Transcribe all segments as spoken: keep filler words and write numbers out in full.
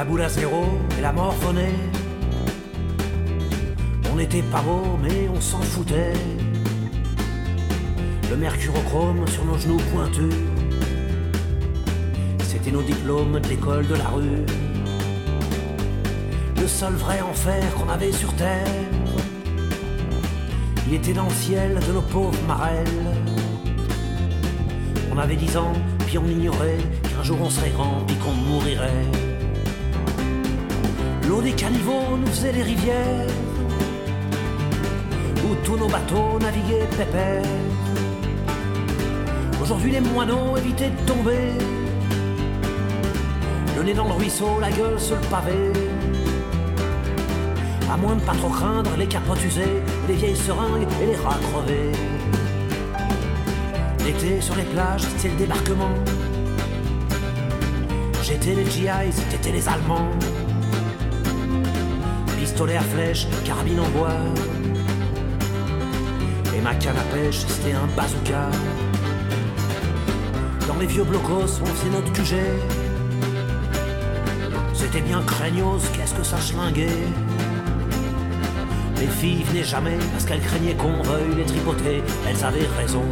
La boule à zéro et la morphonée. On n'était pas beau mais on s'en foutait. Le mercurochrome sur nos genoux pointus, c'était nos diplômes de l'école de la rue. Le seul vrai enfer qu'on avait sur terre, il était dans le ciel de nos pauvres marelles. On avait dix ans, puis on ignorait qu'un jour on serait grand, puis qu'on mourirait. L'eau des caniveaux nous faisait des rivières, où tous nos bateaux naviguaient pépère. Aujourd'hui les moineaux évitaient de tomber, le nez dans le ruisseau, la gueule sur le pavé. À moins de pas trop craindre les capotes usées, les vieilles seringues et les rats crevés. L'été sur les plages, c'était le débarquement. J'étais les G Is, t'étais les Allemands. Pistolet à flèche, carabine en bois. Et ma canne à pêche, c'était un bazooka. Dans les vieux blocos, on faisait notre Q G. C'était bien craignos, qu'est-ce que ça schlinguait. Les filles venaient jamais parce qu'elles craignaient qu'on veuille les tripoter, elles avaient raison.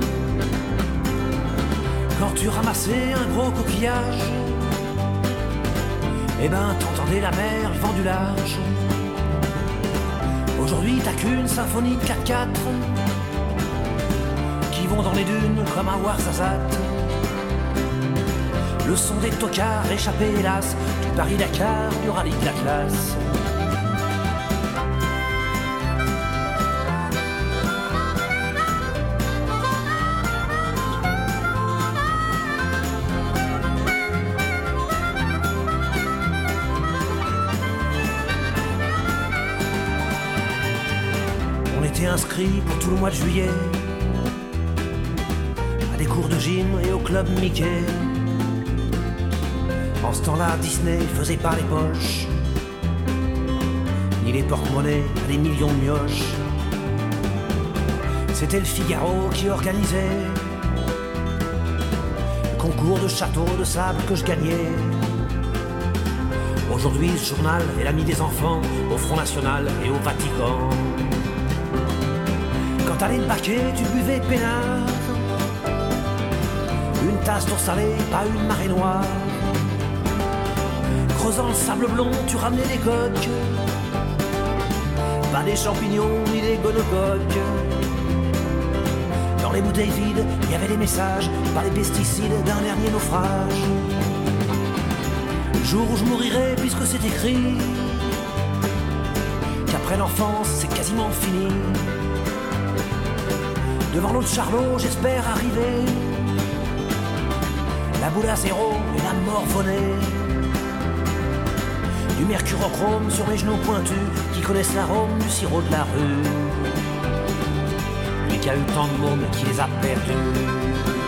Quand tu ramassais un gros coquillage, eh ben t'entendais la mer, le vent du large. Aujourd'hui t'as qu'une symphonie de quatre quatre qui vont dans les dunes comme un Ouarzazate. Le son des tocards échappé hélas du Paris-Dakar, du rallye de la classe. On était inscrits pour tout le mois de juillet à des cours de gym et au club Mickey. En ce temps-là, Disney faisait pas les poches, ni les porte-monnaies à des millions de mioches. C'était le Figaro qui organisait le concours de château de sable que je gagnais. Aujourd'hui, ce journal est l'ami des enfants au Front National et au Vatican. Quand t'allais te baquer, tu buvais peinard, une tasse d'eau salée, pas une marée noire. Creusant le sable blond, tu ramenais des coques, pas des champignons ni des gonocoques. Dans les bouteilles vides, il y avait des messages, pas les pesticides d'un dernier naufrage. Le jour où je mourirai, puisque c'est écrit qu'après l'enfance, c'est quasiment fini. Devant l'autre Charlot, j'espère arriver, la boule à zéro et la morphonée. Du mercurochrome sur mes genoux pointus qui connaissent l'arôme du sirop de la rue. Lui qui a eu tant de mômes qui les a perdus.